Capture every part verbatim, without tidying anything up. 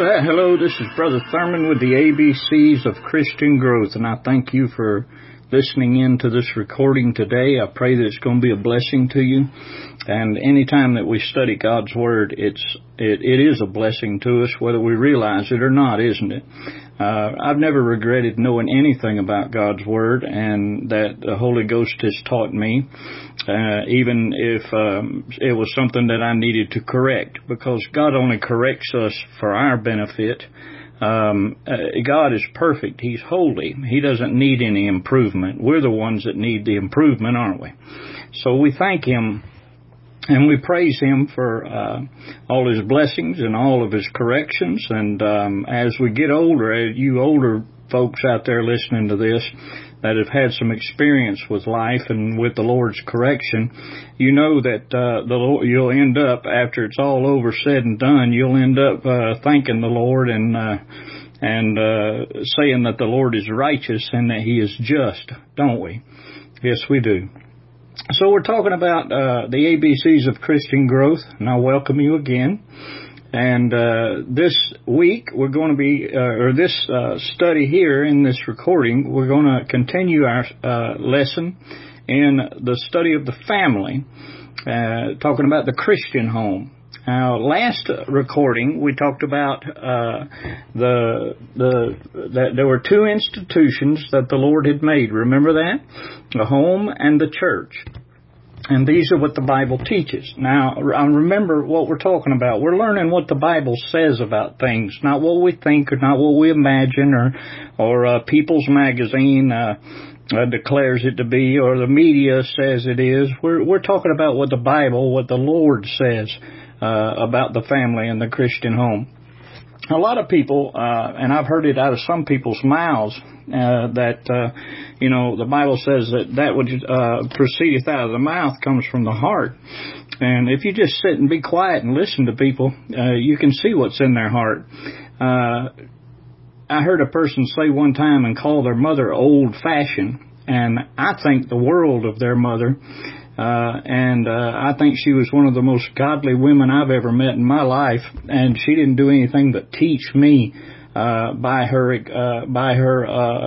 Well, hello, this is Brother Thurman with the A B Cs of Christian Growth, and I thank you for listening in to this recording today. I pray that it's going to be a blessing to you. And anytime that we study God's Word, it's it, it is a blessing to us, whether we realize it or not, isn't it? Uh, I've never regretted knowing anything about God's Word, and that the Holy Ghost has taught me, uh, even if um, it was something that I needed to correct, because God only corrects us for our benefit. Um, uh, God is perfect. He's holy. He doesn't need any improvement. We're the ones that need the improvement, aren't we? So we thank Him and we praise Him for uh, all His blessings and all of His corrections. And um, as we get older, you older folks out there listening to this that have had some experience with life and with the Lord's correction, you know that uh, the Lord, you'll end up, after it's all over, said and done, you'll end up uh, thanking the Lord and uh, and uh, saying that the Lord is righteous and that He is just, don't we? Yes, we do. So we're talking about uh, the A B Cs of Christian Growth, and I welcome you again. And uh, this week we're going to be, uh, or this uh, study here in this recording, we're going to continue our uh, lesson in the study of the family, uh, talking about the Christian home. Now, last recording we talked about uh, the the that there were two institutions that the Lord had made. Remember that? The home and the church. And these are what the Bible teaches. Now, remember what we're talking about. We're learning what the Bible says about things, not what we think or not what we imagine or or uh, People's Magazine uh, uh, declares it to be or the media says it is. We're we're talking about what the Bible, what the Lord says uh, about the family and the Christian home. A lot of people, uh, and I've heard it out of some people's mouths, uh, that, uh, you know, the Bible says that that which uh, proceedeth out of the mouth comes from the heart. And if you just sit and be quiet and listen to people, uh, you can see what's in their heart. Uh, I heard a person say one time and call their mother old-fashioned, and I think the world of their mother. Uh, and, uh, I think she was one of the most godly women I've ever met in my life, and she didn't do anything but teach me, uh, by her, uh, by her, uh,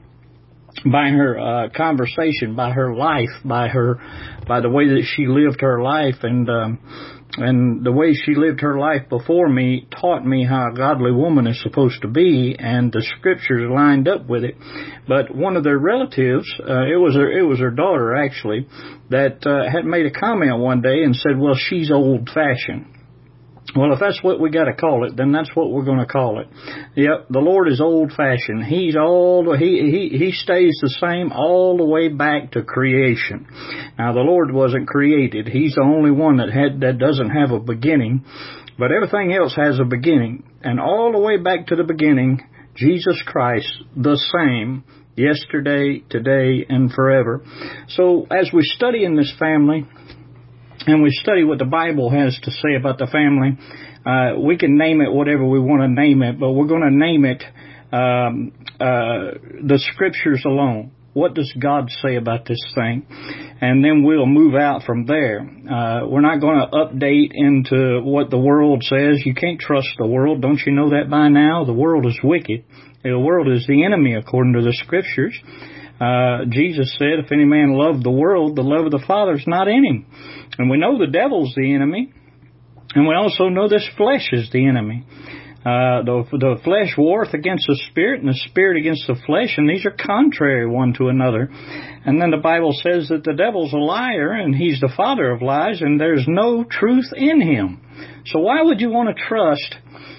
by her, uh, conversation, by her life, by her, by the way that she lived her life, and, um, and the way she lived her life before me taught me how a godly woman is supposed to be, and the scriptures lined up with it. But one of their relatives, uh, it was her, it was her daughter actually, that uh, had made a comment one day and said, well, she's old-fashioned. Well, if that's what we got to call it, then that's what we're going to call it. Yep, the Lord is old-fashioned. He's all he he he stays the same all the way back to creation. Now, the Lord wasn't created. He's the only one that had that doesn't have a beginning, but everything else has a beginning. And all the way back to the beginning, Jesus Christ, the same, yesterday, today, and forever. So, as we study in this family, and we study what the Bible has to say about the family, uh, we can name it whatever we want to name it, but we're going to name it um, uh, the Scriptures alone. What does God say about this thing? And then we'll move out from there. Uh, we're not going to update into what the world says. You can't trust the world. Don't you know that by now? The world is wicked. The world is the enemy according to the Scriptures. Uh, Jesus said, if any man love the world, the love of the Father is not in him. And we know the devil's the enemy. And we also know this flesh is the enemy. Uh, the, the flesh warreth against the spirit, and the spirit against the flesh, and these are contrary one to another. And then the Bible says that the devil's a liar, and he's the father of lies, and there's no truth in him. So why would you want to trust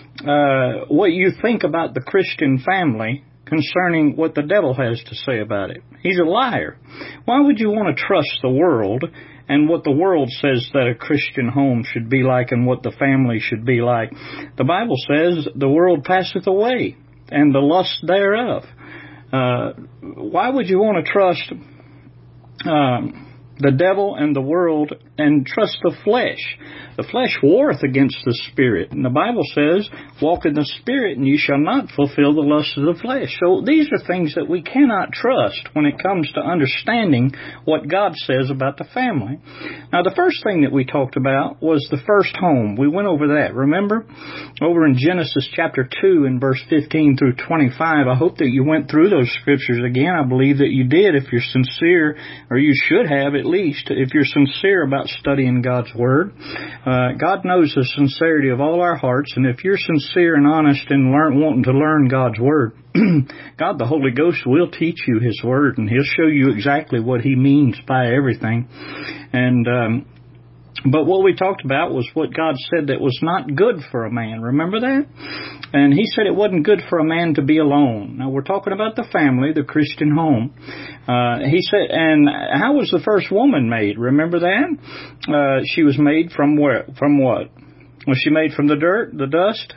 uh, what you think about the Christian family concerning what the devil has to say about it? He's a liar. Why would you want to trust the world and what the world says that a Christian home should be like and what the family should be like? The Bible says the world passeth away and the lust thereof. Uh, why would you want to trust um, the devil and the world and trust the flesh. The flesh warreth against the Spirit. And the Bible says, walk in the Spirit, and you shall not fulfill the lusts of the flesh. So these are things that we cannot trust when it comes to understanding what God says about the family. Now, the first thing that we talked about was the first home. We went over that, remember? Over in Genesis chapter two and verse fifteen through twenty-five. I hope that you went through those scriptures again. I believe that you did if you're sincere, or you should have at least, if you're sincere about studying God's Word. Uh, God knows the sincerity of all our hearts, and if you're sincere and honest and learn, wanting to learn God's Word, God, the Holy Ghost, will teach you His Word, and He'll show you exactly what He means by everything. And um, but what we talked about was what God said that was not good for a man. Remember that? And He said it wasn't good for a man to be alone. Now, we're talking about the family, the Christian home. Uh, he said, and how was the first woman made? Remember that? Uh, she was made from where? From what? Was she made from the dirt, the dust?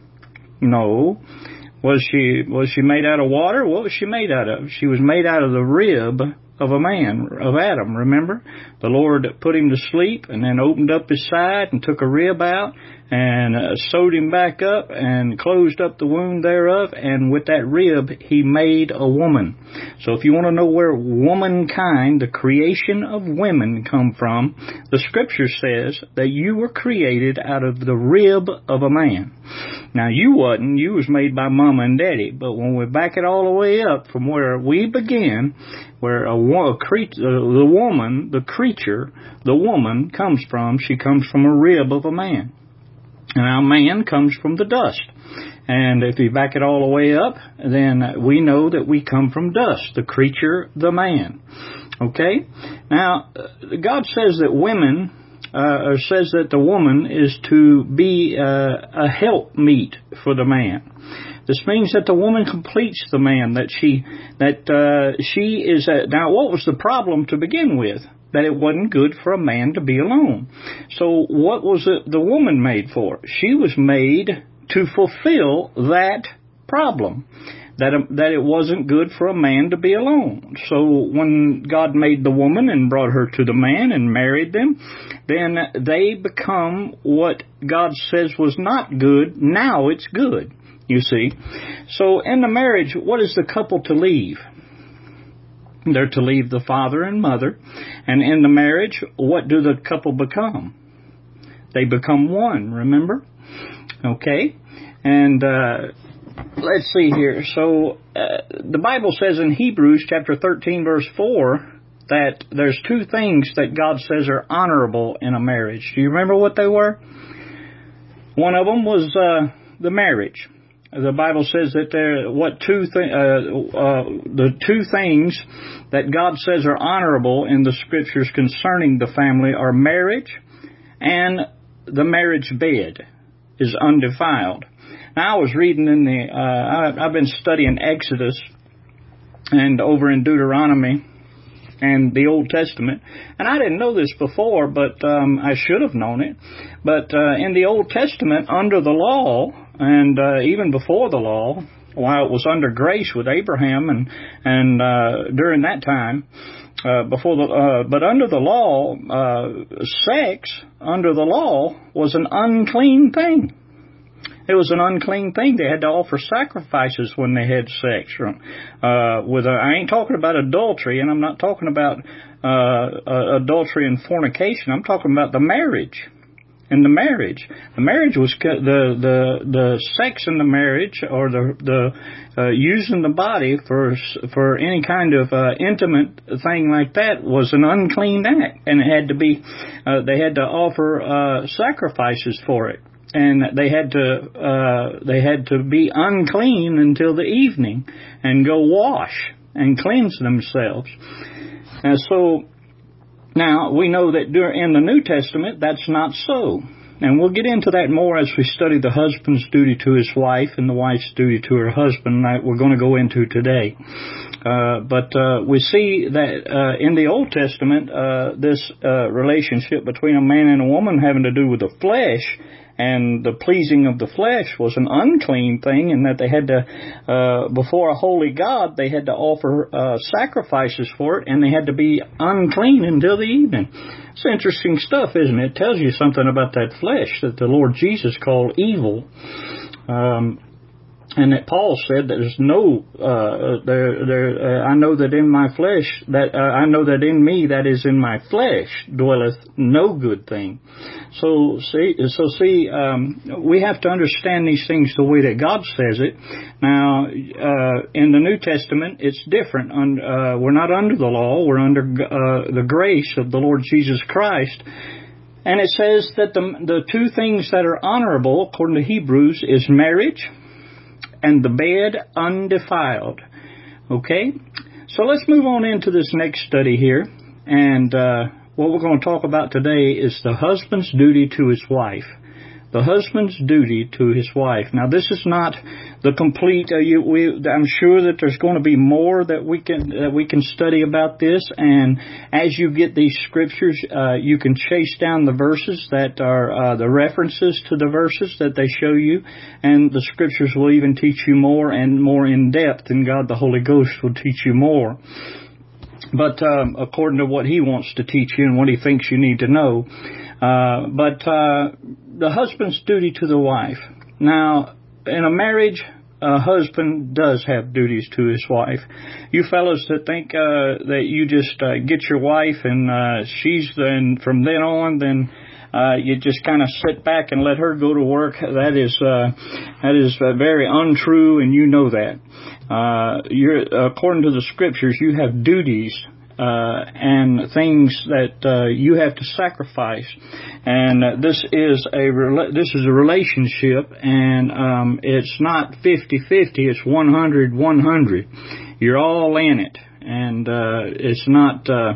No. Was she, was she made out of water? What was she made out of? She was made out of the rib of a man, of Adam, remember? The Lord put him to sleep and then opened up his side and took a rib out and uh, sewed him back up and closed up the wound thereof, and with that rib He made a woman. So if you want to know where womankind, the creation of women, come from, the Scripture says that you were created out of the rib of a man. Now, you wasn't. You was made by Mama and Daddy. But when we back it all the way up from where we began, where a, a cre- uh, the woman, the creature, the woman comes from, she comes from a rib of a man. And our man comes from the dust. And if you back it all the way up, then we know that we come from dust, the creature, the man. Okay? Now, God says that women, uh, or says that the woman is to be uh, a helpmeet for the man. This means that the woman completes the man, that she, that uh, she is a, now what was the problem to begin with? That it wasn't good for a man to be alone. So what was it the woman made for? She was made to fulfill that problem, that that it wasn't good for a man to be alone. So when God made the woman and brought her to the man and married them, then they become what God says was not good. Now it's good, you see. So in the marriage, what is the couple to leave? They're to leave the father and mother. And in the marriage, what do the couple become? They become one, remember? Okay? And uh, let's see here. So uh, the Bible says in Hebrews chapter thirteen, verse four, that there's two things that God says are honorable in a marriage. Do you remember what they were? One of them was uh, the marriage. The Bible says that there, what two th- uh, uh, the two things that God says are honorable in the Scriptures concerning the family are marriage, and the marriage bed is undefiled. Now, I was reading in the, uh, I, I've been studying Exodus and over in Deuteronomy and the Old Testament, and I didn't know this before, but um, I should have known it. But uh, in the Old Testament, under the law, and uh, even before the law, while it was under grace with Abraham, and and uh, during that time, uh, before the, uh, but under the law, uh, sex under the law was an unclean thing. It was an unclean thing. They had to offer sacrifices when they had sex. Uh, with a, I ain't talking about adultery, and I'm not talking about uh, uh, adultery and fornication. I'm talking about the marriage. In the marriage, the marriage was the the the sex in the marriage, or the the uh, using the body for for any kind of uh, intimate thing like that was an unclean act, and it had to be. Uh, they had to offer uh, sacrifices for it. And they had to uh, they had to be unclean until the evening and go wash and cleanse themselves. And so now we know that in the New Testament that's not so. And we'll get into that more as we study the husband's duty to his wife and the wife's duty to her husband, that we're going to go into today. Uh, but uh, we see that uh, in the Old Testament, uh, this uh, relationship between a man and a woman having to do with the flesh, and the pleasing of the flesh was an unclean thing, and that they had to, uh, before a holy God, they had to offer uh, sacrifices for it, and they had to be unclean until the evening. It's interesting stuff, isn't it? It tells you something about that flesh that the Lord Jesus called evil. Um, And that Paul said that there's no, uh, there, there, uh, I know that in my flesh, that, uh, I know that in me, that is in my flesh, dwelleth no good thing. So see, so see, um, we have to understand these things the way that God says it. Now, uh, in the New Testament, it's different. Uh, we're not under the law, we're under, uh, the grace of the Lord Jesus Christ. And it says that the, the two things that are honorable, according to Hebrews, is marriage and the bed undefiled. Okay? So let's move on into this next study here. And uh, what we're going to talk about today is the husband's duty to his wife. The husband's duty to his wife. Now, this is not the complete. Uh, you, we, I'm sure that there's going to be more that we can that we can study about this. And as you get these scriptures, uh, you can chase down the verses that are uh, the references to the verses that they show you, and the scriptures will even teach you more and more in depth. And God, the Holy Ghost, will teach you more. But um, according to what He wants to teach you and what He thinks you need to know. Uh, but uh, the husband's duty to the wife. Now, in a marriage, a husband does have duties to his wife. You fellas that think uh, that you just uh, get your wife and uh, she's then from then on, then uh, you just kind of sit back and let her go to work. That is uh, that is uh, very untrue, and you know that. Uh, you're according to the scriptures, you have duties. Uh, and things that uh, you have to sacrifice, and uh, this is a rela- this is a relationship, and um, it's not fifty-fifty. It's one hundred one hundred. You're all in it, and uh, it's not uh,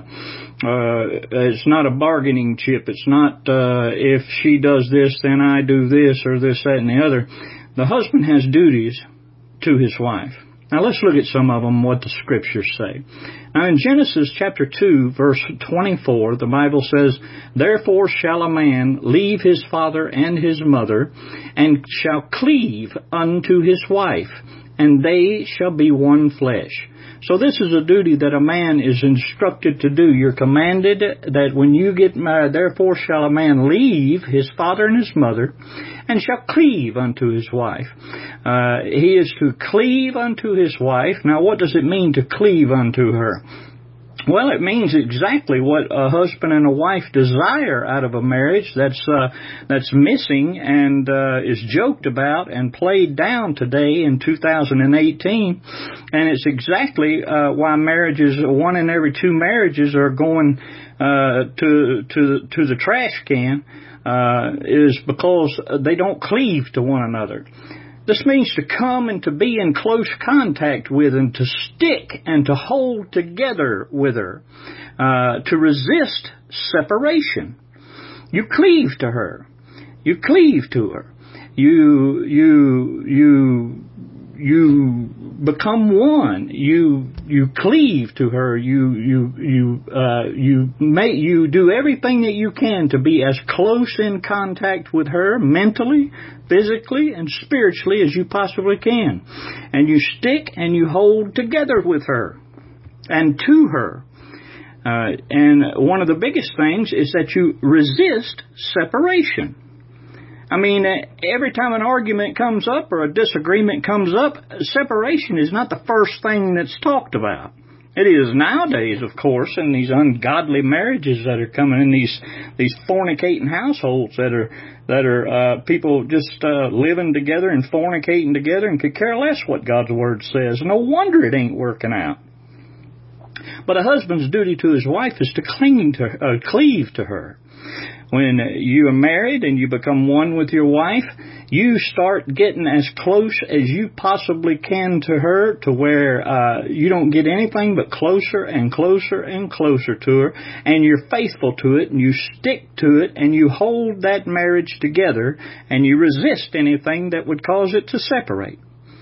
uh, it's not a bargaining chip. It's not uh, if she does this, then I do this, or this, that, and the other. The husband has duties to his wife. Now let's look at some of them, what the scriptures say. Now in Genesis chapter two, verse twenty-four, the Bible says, "Therefore shall a man leave his father and his mother, and shall cleave unto his wife, and they shall be one flesh." So this is a duty that a man is instructed to do. You're commanded that when you get married, therefore shall a man leave his father and his mother, and shall cleave unto his wife. Uh, he is to cleave unto his wife. Now, what does it mean to cleave unto her? Well, it means exactly what a husband and a wife desire out of a marriage that's uh, that's missing and uh, is joked about and played down today in two thousand eighteen. And it's exactly uh, why marriages, one in every two marriages are going uh, to to to the trash can, uh, is because they don't cleave to one another. This means to come and to be in close contact with and to stick and to hold together with her, uh, to resist separation. You cleave to her. You cleave to her. You, you, you, you become one. You, you cleave to her. You, you, you, uh, you make, you do everything that you can to be as close in contact with her mentally, physically, and spiritually as you possibly can. And you stick and you hold together with her and to her. Uh, and one of the biggest things is that you resist separation. I mean, every time an argument comes up or a disagreement comes up, separation is not the first thing that's talked about. It is nowadays, of course, in these ungodly marriages that are coming in, these these fornicating households that are that are uh, people just uh, living together and fornicating together and could care less what God's Word says. No wonder it ain't working out. But a husband's duty to his wife is to cling to, uh, cleave to her. When you are married and you become one with your wife, you start getting as close as you possibly can to her, to where uh, you don't get anything but closer and closer and closer to her, and you're faithful to it, and you stick to it, and you hold that marriage together, and you resist anything that would cause it to separate.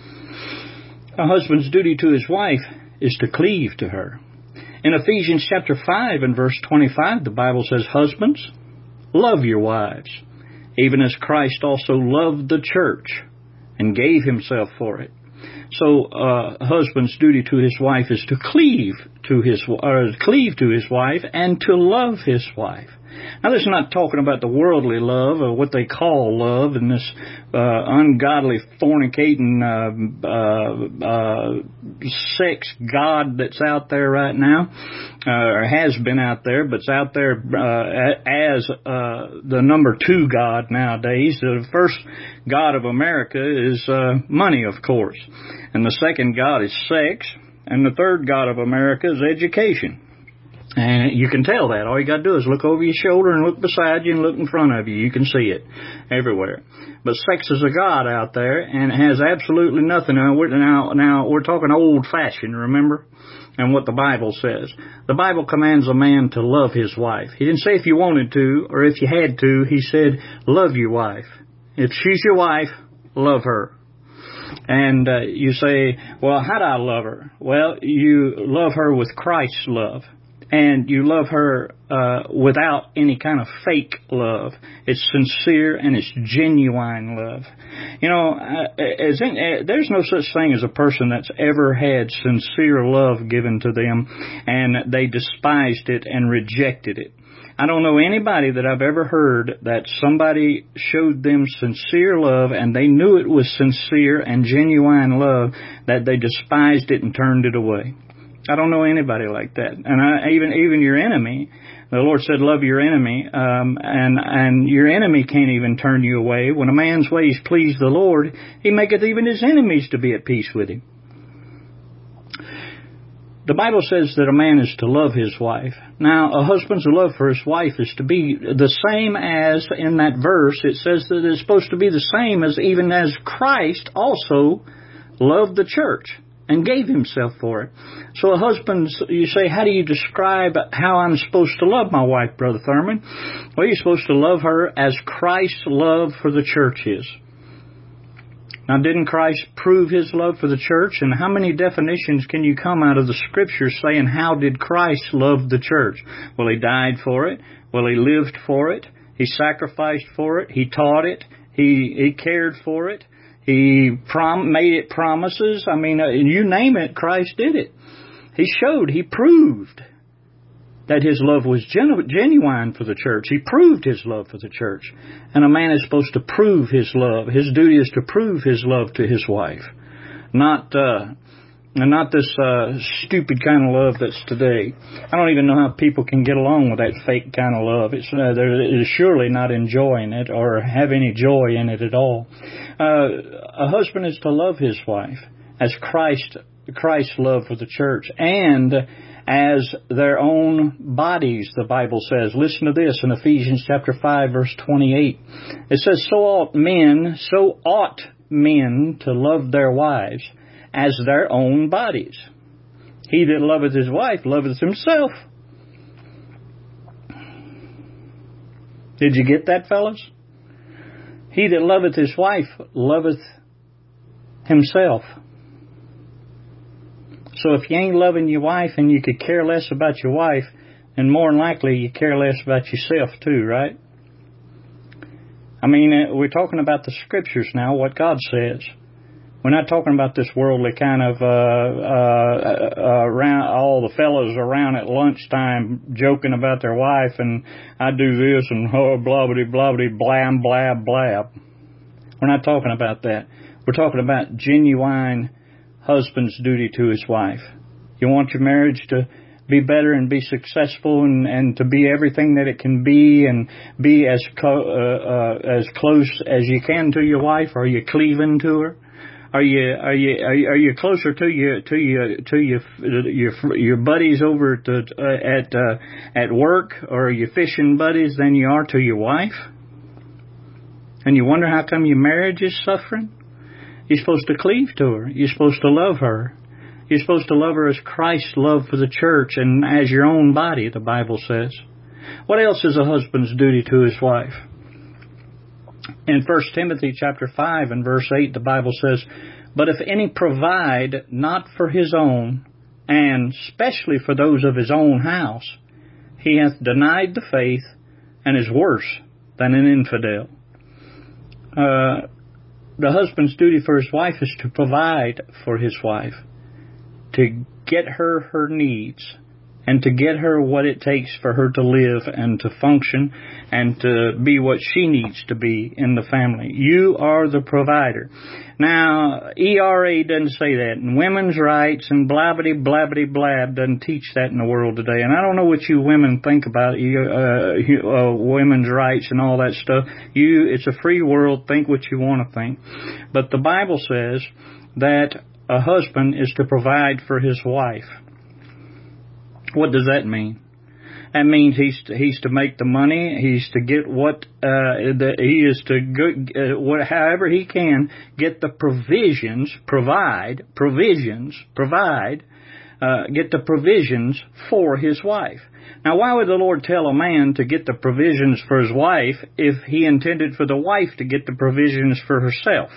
A husband's duty to his wife is to cleave to her. In Ephesians chapter five and verse twenty-five, the Bible says, "Husbands, love your wives, even as Christ also loved the church and gave himself for it. So, uh, a husband's duty to his wife is to cleave to his, or cleave to his wife and to love his wife. Now, this is not talking about the worldly love or what they call love and this uh, ungodly fornicating uh, uh, uh, sex god that's out there right now, uh, or has been out there, but's out there uh, as uh, the number two god nowadays. The first god of America is uh, money, of course, and the second god is sex, and the third god of America is education. And you can tell that. All you got to do is look over your shoulder and look beside you and look in front of you. You can see it everywhere. But sex is a god out there, and it has absolutely nothing. Now, we're, now, now we're talking old-fashioned, remember? And what the Bible says. The Bible commands a man to love his wife. He didn't say if you wanted to or if you had to. He said, love your wife. If she's your wife, love her. And uh, you say, well, how do I love her? Well, you love her with Christ's love. And you love her uh, without any kind of fake love. It's sincere and it's genuine love. You know, uh, as in, uh, there's no such thing as a person that's ever had sincere love given to them and they despised it and rejected it. I don't know anybody that I've ever heard that somebody showed them sincere love and they knew it was sincere and genuine love, that they despised it and turned it away. I don't know anybody like that. And I, even even your enemy, the Lord said, love your enemy, um, and and your enemy can't even turn you away. When a man's ways please the Lord, he maketh even his enemies to be at peace with him. The Bible says that a man is to love his wife. Now, a husband's love for his wife is to be the same as, in that verse, it says that it's supposed to be the same as even as Christ also loved the church and gave himself for it. So a husband, you say, how do you describe how I'm supposed to love my wife, Brother Thurman? Well, you're supposed to love her as Christ's love for the church is. Now, didn't Christ prove his love for the church? And how many definitions can you come out of the Scriptures saying, how did Christ love the church? Well, he died for it. Well, he lived for it. He sacrificed for it. He taught it. He, he cared for it. He prom- made it promises. I mean, uh, you name it, Christ did it. He showed, he proved that his love was genu- genuine for the church. He proved his love for the church. And a man is supposed to prove his love. His duty is to prove his love to his wife. Not uh, not this uh, stupid kind of love that's today. I don't even know how people can get along with that fake kind of love. It's uh, they're surely not enjoying it or have any joy in it at all. Uh, a husband is to love his wife as Christ Christ's love for the church and as their own bodies, the Bible says. Listen to this in Ephesians chapter five, verse twenty-eight. It says, so ought men, so ought men to love their wives as their own bodies. He that loveth his wife loveth himself. Did you get that, fellas? He that loveth his wife loveth himself. So if you ain't loving your wife and you could care less about your wife, then more than likely you care less about yourself too, right? I mean, we're talking about the Scriptures now, what God says. We're not talking about this worldly kind of, uh, uh, uh, around, all the fellas around at lunchtime joking about their wife and I do this and oh, blah-blah, blah-blah, blam, blab, blab. We're not talking about that. We're talking about genuine husband's duty to his wife. You want your marriage to be better and be successful and, and to be everything that it can be and be as co- uh, uh, as close as you can to your wife. Are you cleaving to her? Are you are you are you, are you closer to your to your to your your your buddies over at the, uh, at uh, at work, or are you fishing buddies than you are to your wife? And you wonder how come your marriage is suffering? You're supposed to cleave to her. You're supposed to love her. You're supposed to love her as Christ's love for the church and as your own body, the Bible says. What else is a husband's duty to his wife? In First Timothy chapter five and verse eight, the Bible says, but if any provide not for his own, and specially for those of his own house, he hath denied the faith and is worse than an infidel. uh, the husband's duty for his wife is to provide for his wife, to get her her needs, and to get her what it takes for her to live and to function and to be what she needs to be in the family. You are the provider. Now, E R A doesn't say that, and women's rights and blabbity blabbity blab doesn't teach that in the world today. And I don't know what you women think about uh, uh, women's rights and all that stuff. You, it's a free world. Think what you want to think. But the Bible says that a husband is to provide for his wife. What does that mean? That means he's to, he's to make the money. He's to get what uh, the, he is to go, uh, what, however he can get the provisions, provide provisions, provide, uh, get the provisions for his wife. Now, why would the Lord tell a man to get the provisions for his wife if He intended for the wife to get the provisions for herself?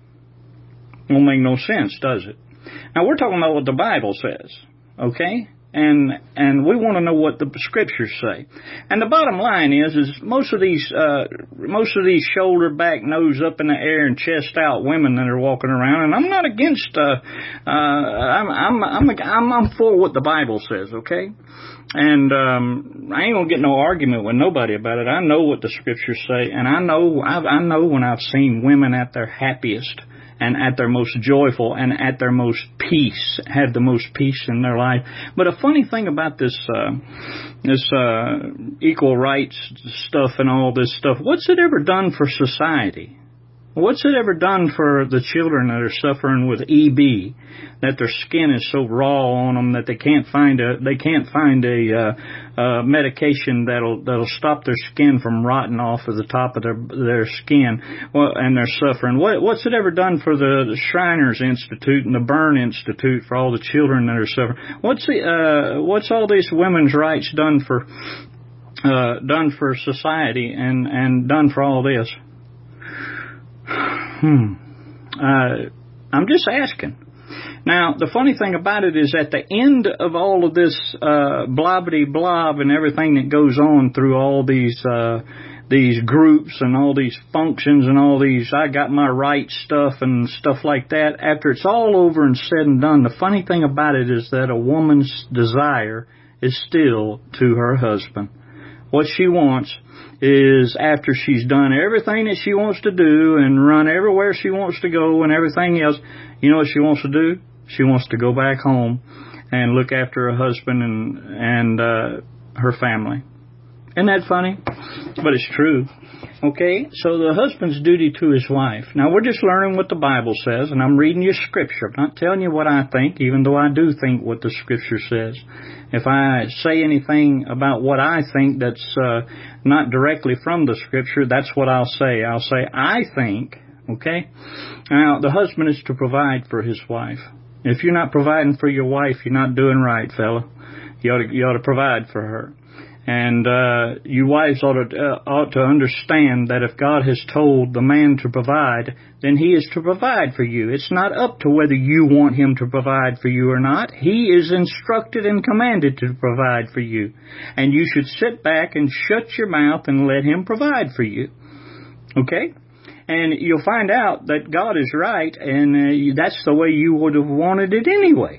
It won't make no sense, does it? Now, we're talking about what the Bible says, okay? And and we want to know what the scriptures say. And the bottom line is, is most of these uh, most of these shoulder back, nose up in the air, and chest out women that are walking around. And I'm not against. Uh, uh, I'm I'm I'm I'm I'm for what the Bible says. Okay. And um, I ain't gonna get no argument with nobody about it. I know what the scriptures say, and I know I've, I know when I've seen women at their happiest, and at their most joyful, and at their most peace, have the most peace in their life. But a funny thing about this uh, this uh, equal rights stuff and all this stuff, what's it ever done for society? What's it ever done for the children that are suffering with E B, that their skin is so raw on them that they can't find a they can't find a uh, uh, medication that'll that'll stop their skin from rotting off of the top of their their skin, well, and they're suffering. What what's it ever done for the, the Shriners Institute and the Burn Institute for all the children that are suffering? What's the uh, what's all these women's rights done for uh, done for society and and done for all this? Hmm. Uh, I'm just asking. Now, the funny thing about it is at the end of all of this uh, blobbity blob and everything that goes on through all these uh, these groups and all these functions and all these I got my right stuff and stuff like that, after it's all over and said and done, the funny thing about it is that a woman's desire is still to her husband. What she wants is, after she's done everything that she wants to do and run everywhere she wants to go and everything else, you know what she wants to do? She wants to go back home and look after her husband and and uh, her family. Isn't that funny? But it's true. Okay, so the husband's duty to his wife. Now, we're just learning what the Bible says, and I'm reading you Scripture. I'm not telling you what I think, even though I do think what the Scripture says. If I say anything about what I think that's uh, not directly from the Scripture, that's what I'll say. I'll say, I think, okay? Now, the husband is to provide for his wife. If you're not providing for your wife, you're not doing right, fella. You ought to, you ought to provide for her. And uh, you wives ought to, uh, ought to understand that if God has told the man to provide, then he is to provide for you. It's not up to whether you want him to provide for you or not. He is instructed and commanded to provide for you. And you should sit back and shut your mouth and let him provide for you. Okay? And you'll find out that God is right, and uh, that's the way you would have wanted it anyway.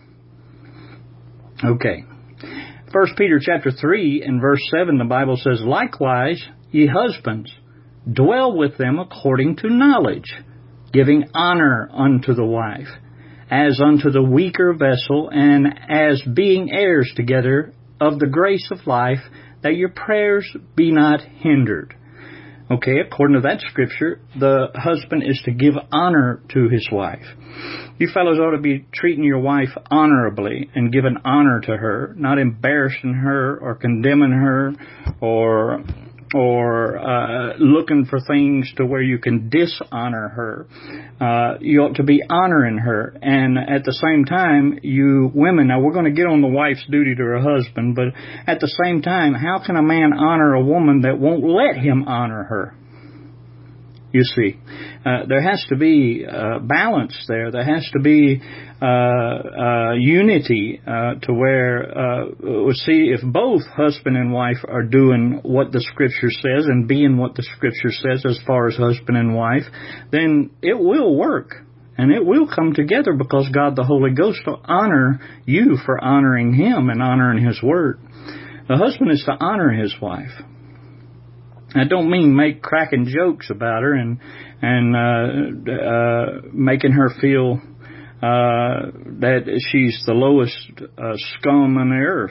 Okay. First Peter chapter three and verse seven, the Bible says, likewise, ye husbands, dwell with them according to knowledge, giving honor unto the wife, as unto the weaker vessel, and as being heirs together of the grace of life, that your prayers be not hindered. Okay, according to that scripture, the husband is to give honor to his wife. You fellows ought to be treating your wife honorably and giving honor to her, not embarrassing her or condemning her or or uh, looking for things to where you can dishonor her. Uh, you ought to be honoring her. And at the same time, you women, now we're going to get on the wife's duty to her husband, but at the same time, how can a man honor a woman that won't let him honor her? You see, uh, there has to be uh, balance there. There has to be uh, uh, unity uh, to where, uh, we see, if both husband and wife are doing what the Scripture says and being what the Scripture says as far as husband and wife, then it will work. And it will come together because God the Holy Ghost will honor you for honoring Him and honoring His Word. The husband is to honor his wife. I don't mean make cracking jokes about her and and uh, uh, making her feel uh, that she's the lowest uh, scum on the earth.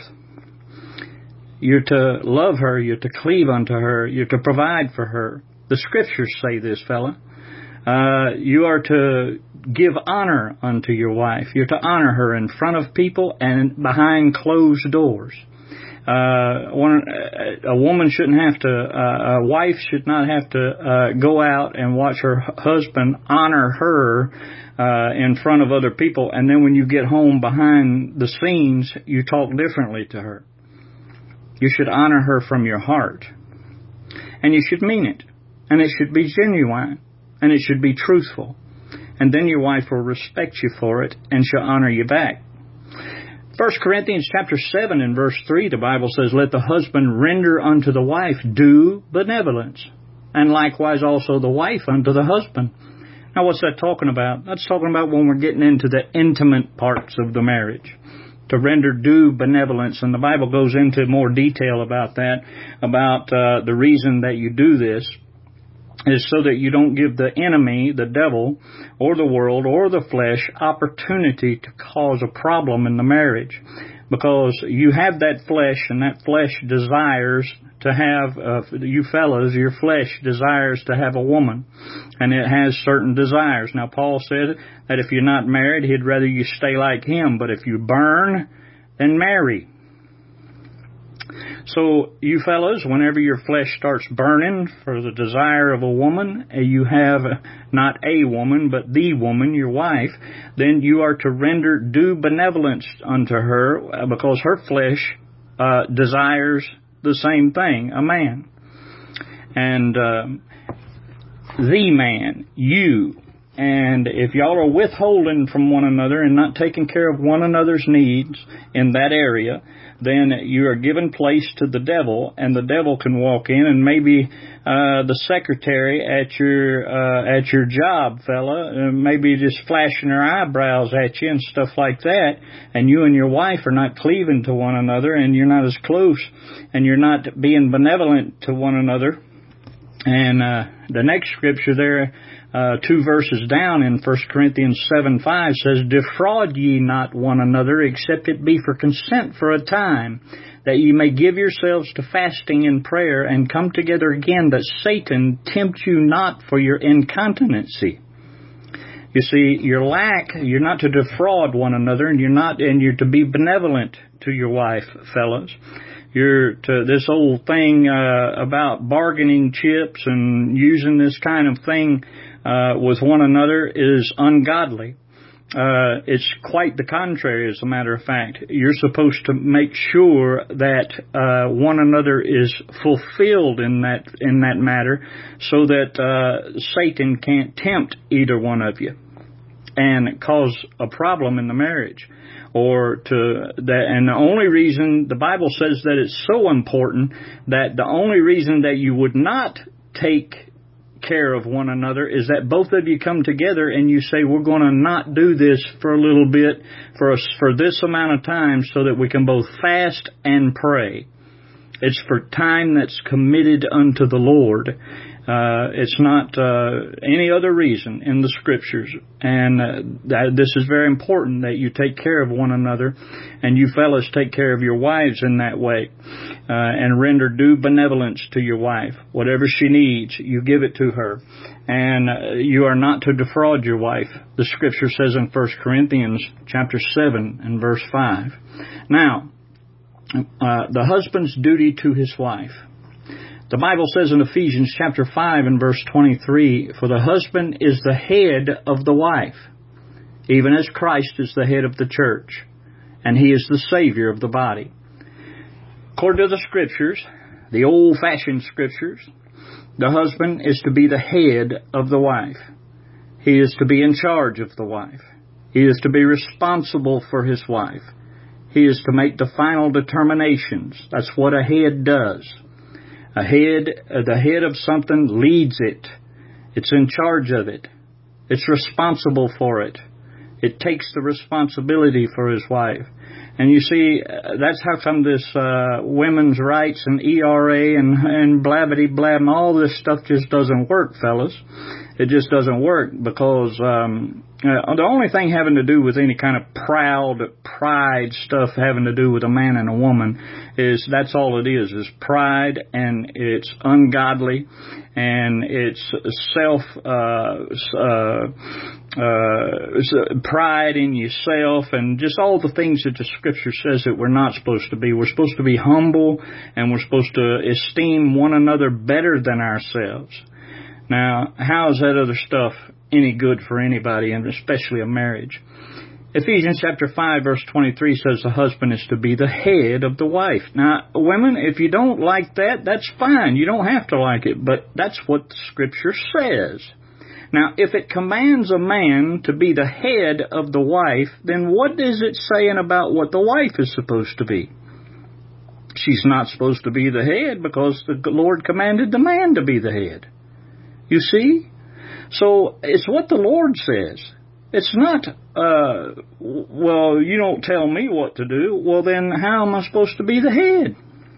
You're to love her. You're to cleave unto her. You're to provide for her. The Scriptures say this, fella. Uh, you are to give honor unto your wife. You're to honor her in front of people and behind closed doors. Uh, one, a woman shouldn't have to, uh, a wife should not have to, uh, go out and watch her husband honor her, uh, in front of other people. And then when you get home behind the scenes, you talk differently to her. You should honor her from your heart. And you should mean it. And it should be genuine. And it should be truthful. And then your wife will respect you for it and she'll honor you back. First Corinthians chapter seven and verse three, the Bible says, let the husband render unto the wife due benevolence, and likewise also the wife unto the husband. Now what's that talking about? That's talking about when we're getting into the intimate parts of the marriage. To render due benevolence, and the Bible goes into more detail about that, about uh, the reason that you do this is so that you don't give the enemy, the devil, or the world, or the flesh opportunity to cause a problem in the marriage. Because you have that flesh, and that flesh desires to have, uh, you fellas, your flesh desires to have a woman. And it has certain desires. Now, Paul said that if you're not married, he'd rather you stay like him. But if you burn, then marry. So, you fellas, whenever your flesh starts burning for the desire of a woman, you have not a woman, but the woman, your wife, then you are to render due benevolence unto her, because her flesh uh, desires the same thing, a man. And uh, the man, you, and if y'all are withholding from one another and not taking care of one another's needs in that area, then you are given place to the devil, and the devil can walk in, and maybe uh, the secretary at your uh, at your job, fella, uh, maybe just flashing her eyebrows at you and stuff like that, and you and your wife are not cleaving to one another, and you're not as close, and you're not being benevolent to one another. And uh, the next scripture there, uh, two verses down in First Corinthians seven five says, defraud ye not one another, except it be for consent for a time, that ye may give yourselves to fasting and prayer, and come together again, that Satan tempt you not for your incontinency. You see, your lack, you're not to defraud one another, and you're not, and you're to be benevolent to your wife, fellas. You're to this old thing uh, about bargaining chips and using this kind of thing uh, with one another is ungodly. Uh, it's quite the contrary, as a matter of fact. You're supposed to make sure that uh, one another is fulfilled in that in that matter, so that uh, Satan can't tempt either one of you and cause a problem in the marriage. Or to that, and the only reason the Bible says that it's so important that the only reason that you would not take care of one another is that both of you come together and you say, we're going to not do this for a little bit for us for this amount of time, so that we can both fast and pray. It's for time that's committed unto the Lord. Uh, it's not uh, any other reason in the Scriptures. And uh, that, this is very important, that you take care of one another, and you fellas take care of your wives in that way, uh, and render due benevolence to your wife. Whatever she needs, you give it to her. And uh, you are not to defraud your wife. The Scripture says in First Corinthians chapter seven and verse five. Now, uh, the husband's duty to his wife. The Bible says in Ephesians chapter five and verse twenty-three, for the husband is the head of the wife, even as Christ is the head of the church, and he is the Savior of the body. According to the Scriptures, the old-fashioned Scriptures, The husband is to be the head of the wife. He is to be in charge of the wife. He is to be responsible for his wife. He is to make the final determinations. That's what a head does. A head, the head of something leads it. It's in charge of it. It's responsible for it. It takes the responsibility for his wife. And you see, that's how come this uh, women's rights and E R A and, and blabbity-blab and all this stuff just doesn't work, fellas. It just doesn't work because um, uh, the only thing having to do with any kind of proud, pride stuff having to do with a man and a woman is that's all it is, is pride, and it's ungodly, and it's self, uh, uh, uh, pride in yourself, and just all the things that the Scripture says that we're not supposed to be. We're supposed to be humble, and we're supposed to esteem one another better than ourselves. Now, how is that other stuff any good for anybody, and especially a marriage? Ephesians chapter five, verse twenty-three says the husband is to be the head of the wife. Now, women, if you don't like that, that's fine. You don't have to like it, but that's what the Scripture says. Now, if it commands a man to be the head of the wife, then what is it saying about what the wife is supposed to be? She's not supposed to be the head because the Lord commanded the man to be the head. You see? So it's what the Lord says. It's not, uh, well, you don't tell me what to do. Well, then how am I supposed to be the head?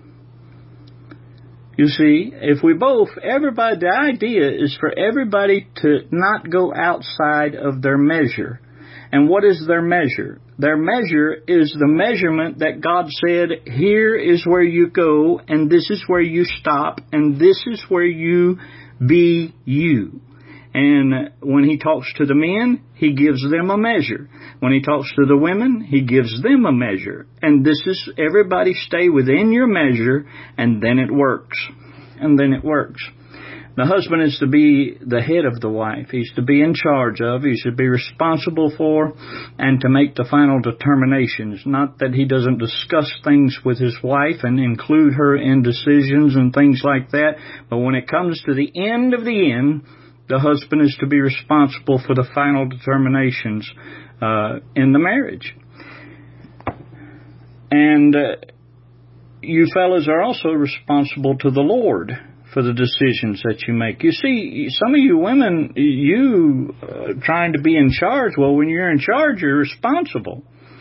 You see, if we both, everybody, the idea is for everybody to not go outside of their measure. And what is their measure? Their measure is the measurement that God said, here is where you go, and this is where you stop, and this is where you be you. And when he talks to the men, he gives them a measure. When he talks to the women, he gives them a measure. And this is, everybody stay within your measure, and then it works. And then it works. The husband is to be the head of the wife. He's to be in charge of, he's to be responsible for, and to make the final determinations. Not that he doesn't discuss things with his wife and include her in decisions and things like that, but when it comes to the end of the end, the husband is to be responsible for the final determinations uh, in the marriage. And uh, you fellas are also responsible to the Lord for the decisions that you make. You see, some of you women, you uh, trying to be in charge. Well, when you're in charge, you're responsible.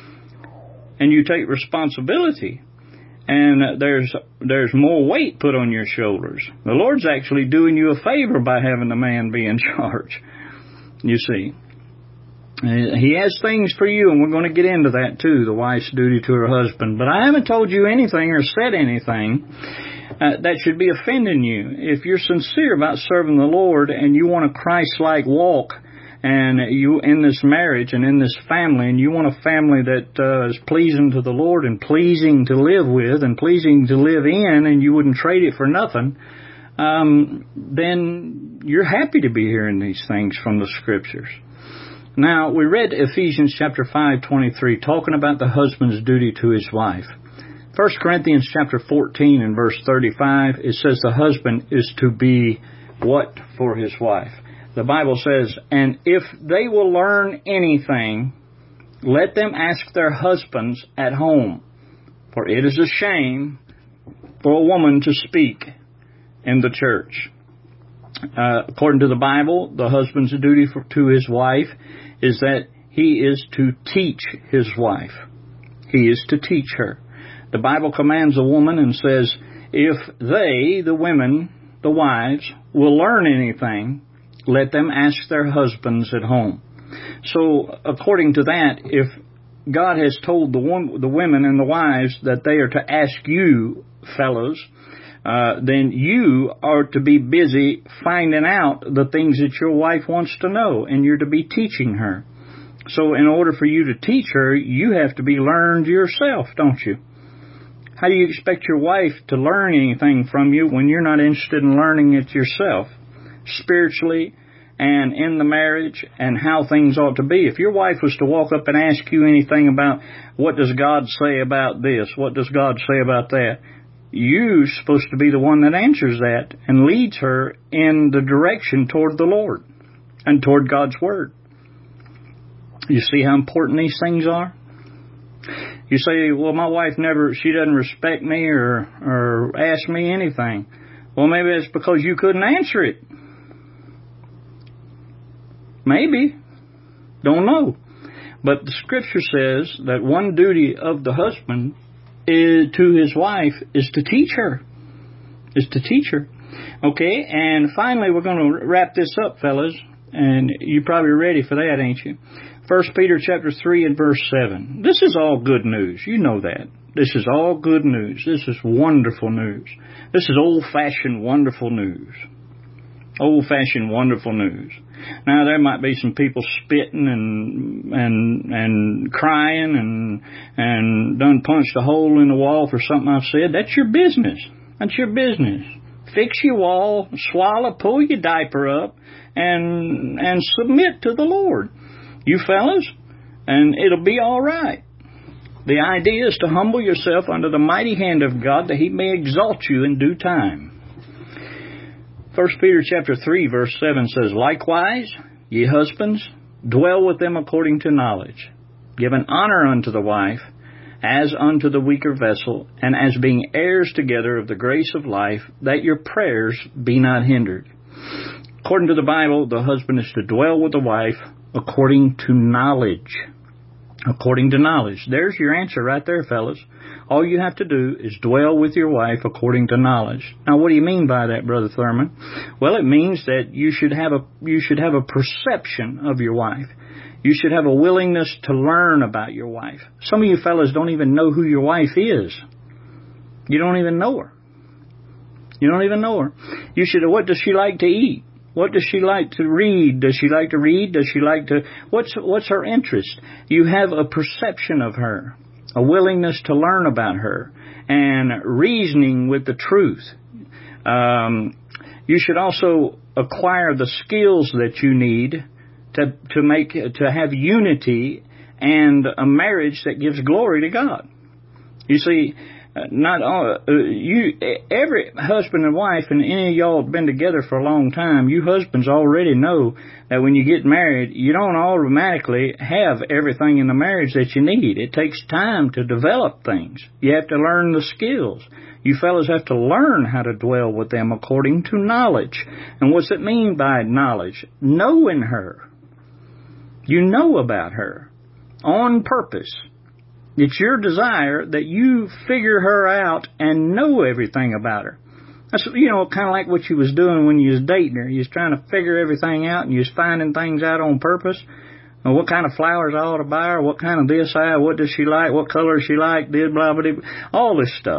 And you take responsibility. And uh, there's there's more weight put on your shoulders. The Lord's actually doing you a favor by having the man be in charge. You see. Uh, he has things for you, and we're going to get into that too, the wife's duty to her husband. But I haven't told you anything or said anything Uh, that should be offending you. If you're sincere about serving the Lord and you want a Christ-like walk, and you in this marriage and in this family, and you want a family that uh, is pleasing to the Lord and pleasing to live with and pleasing to live in, and you wouldn't trade it for nothing, um, then you're happy to be hearing these things from the Scriptures. Now, we read Ephesians chapter five twenty-three, talking about the husband's duty to his wife. First Corinthians chapter fourteen and verse thirty-five, it says the husband is to be what for his wife? The Bible says, and if they will learn anything, let them ask their husbands at home, for it is a shame for a woman to speak in the church. Uh, according to the Bible, the husband's duty for, to his wife is that he is to teach his wife. He is to teach her. The Bible commands a woman and says, if they, the women, the wives, will learn anything, let them ask their husbands at home. So, according to that, if God has told the, one, the women and the wives that they are to ask you, fellows, uh, then you are to be busy finding out the things that your wife wants to know, and you're to be teaching her. So, in order for you to teach her, you have to be learned yourself, don't you? How do you expect your wife to learn anything from you when you're not interested in learning it yourself, spiritually and in the marriage and how things ought to be? If your wife was to walk up and ask you anything about what does God say about this, what does God say about that, you're supposed to be the one that answers that and leads her in the direction toward the Lord and toward God's Word. You see how important these things are? You say, well, my wife never, she doesn't respect me or, or ask me anything. Well, maybe it's because you couldn't answer it. Maybe. Don't know. But the Scripture says that one duty of the husband is, to his wife is to teach her. Is to teach her. Okay, and finally we're going to wrap this up, fellas. And you're probably ready for that, ain't you? First Peter chapter three and verse seven. This is all good news. You know that. This is all good news. This is wonderful news. This is old-fashioned wonderful news. Old-fashioned wonderful news. Now, there might be some people spitting and and and crying and and done punched a hole in the wall for something I've said. That's your business. That's your business. Fix your wall, swallow, pull your diaper up, and and submit to the Lord. You fellas, and it'll be all right. The idea is to humble yourself under the mighty hand of God that He may exalt you in due time. First Peter chapter three verse seven says, likewise, ye husbands, dwell with them according to knowledge, giving honor unto the wife, as unto the weaker vessel, and as being heirs together of the grace of life, that your prayers be not hindered. According to the Bible, the husband is to dwell with the wife according to knowledge. According to knowledge. There's your answer right there, fellas. All you have to do is dwell with your wife according to knowledge. Now, what do you mean by that, Brother Thurman? Well, it means that you should have a you should have a perception of your wife. You should have a willingness to learn about your wife. Some of you fellas don't even know who your wife is. You don't even know her. You don't even know her. You should. What does she like to eat? What does she like to read? Does she like to read? Does she like to... What's what's her interest? You have a perception of her, a willingness to learn about her, and reasoning with the truth. Um, you should also acquire the skills that you need to to make to have unity and a marriage that gives glory to God. You see... Uh, not all, uh, you, every husband and wife, and any of y'all have been together for a long time, you husbands already know that when you get married, you don't automatically have everything in the marriage that you need. It takes time to develop things. You have to learn the skills. You fellas have to learn how to dwell with them according to knowledge. And what's it mean by knowledge? Knowing her. You know about her on purpose. It's your desire that you figure her out and know everything about her. That's, you know, kind of like what you was doing when you was dating her. You was trying to figure everything out and you was finding things out on purpose. And what kind of flowers I ought to buy her, what kind of this, I, what does she like, what color she like, did blah, blah, blah, all this stuff.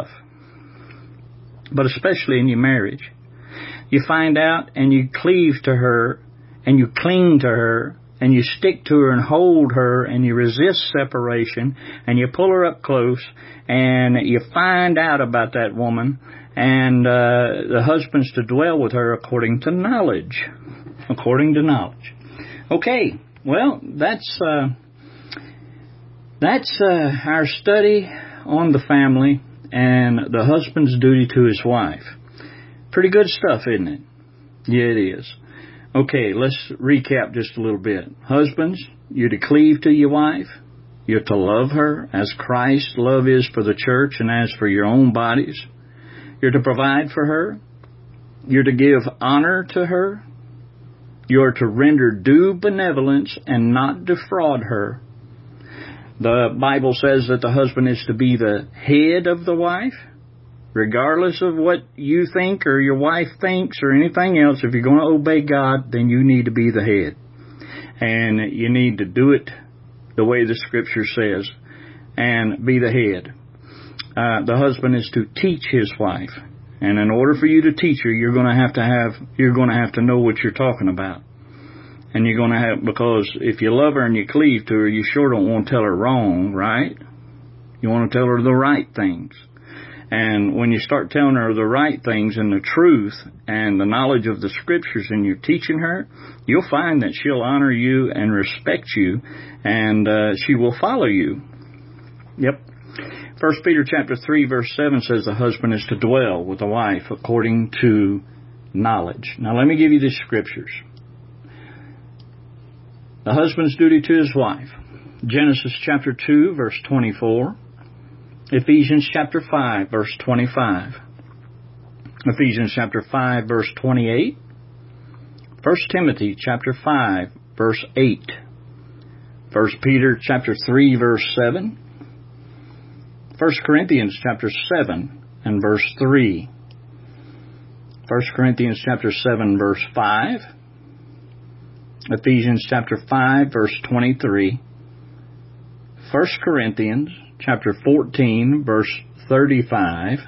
But especially in your marriage. You find out and you cleave to her and you cling to her. And you stick to her and hold her and you resist separation and you pull her up close and you find out about that woman and uh, the husband's to dwell with her according to knowledge. According to knowledge. Okay, well, that's uh, that's uh, our study on the family and the husband's duty to his wife. Pretty good stuff, isn't it? Yeah, it is. Okay, let's recap just a little bit. Husbands, you're to cleave to your wife. You're to love her as Christ's love is for the church and as for your own bodies. You're to provide for her. You're to give honor to her. You're to render due benevolence and not defraud her. The Bible says that the husband is to be the head of the wife. Regardless of what you think or your wife thinks or anything else, if you're going to obey God, then you need to be the head. And you need to do it the way the Scripture says and be the head. Uh, the husband is to teach his wife. And in order for you to teach her, you're going to have to have, you're going to have to know what you're talking about. And you're going to have, because if you love her and you cleave to her, you sure don't want to tell her wrong, right? You want to tell her the right things. And when you start telling her the right things and the truth and the knowledge of the Scriptures and you're teaching her, you'll find that she'll honor you and respect you and uh, she will follow you. Yep. First Peter chapter three verse seven says the husband is to dwell with the wife according to knowledge. Now let me give you these scriptures. The husband's duty to his wife. Genesis chapter two verse twenty-four. Ephesians chapter five verse twenty-five. Ephesians chapter five verse twenty-eight. First Timothy chapter five verse eight. First Peter chapter three verse seven. First Corinthians chapter seven and verse three. First Corinthians chapter seven verse five. Ephesians chapter five verse twenty-three. First Corinthians chapter fourteen verse thirty-five.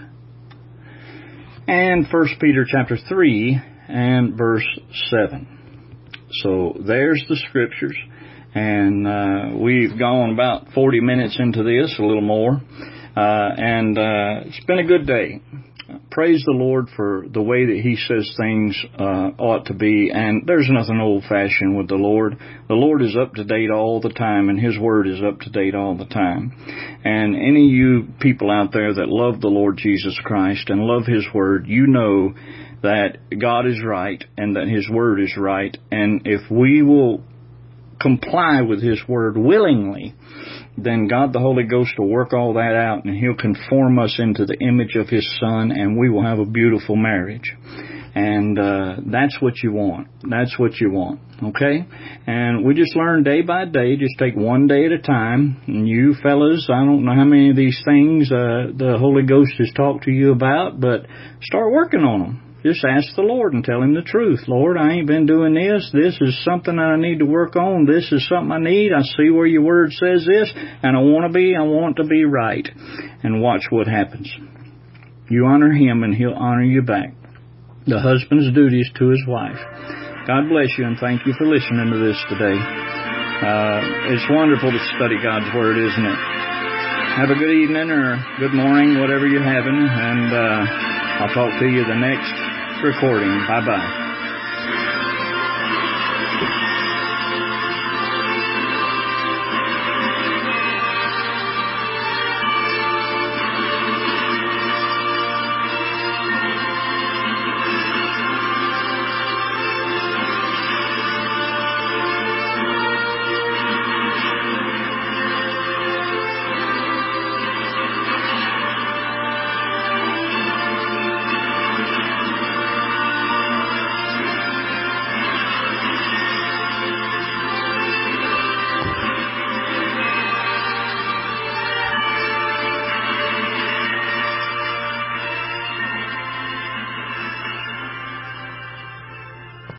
And First Peter chapter three and verse seven. So there's the scriptures. And uh, we've gone about forty minutes into this, a little more. Uh, and uh, it's been a good day. Praise the Lord for the way that He says things uh, ought to be. And there's nothing old-fashioned with the Lord. The Lord is up to date all the time, and His Word is up to date all the time. And any of you people out there that love the Lord Jesus Christ and love His Word, you know that God is right and that His Word is right. And if we will comply with His Word willingly, then God the Holy Ghost will work all that out, and He'll conform us into the image of His Son, and we will have a beautiful marriage. And uh, that's what you want. That's what you want. Okay? And we just learn day by day. Just take one day at a time. And you fellas, I don't know how many of these things uh, the Holy Ghost has talked to you about, but start working on them. Just ask the Lord and tell Him the truth. Lord, I ain't been doing this. This is something that I need to work on. This is something I need. I see where your Word says this, and I want to be, I want to be right. And watch what happens. You honor Him, and He'll honor you back. The husband's duty is to his wife. God bless you, and thank you for listening to this today. Uh, it's wonderful to study God's Word, isn't it? Have a good evening or good morning, whatever you're having, and uh, I'll talk to you the next recording. Bye-bye.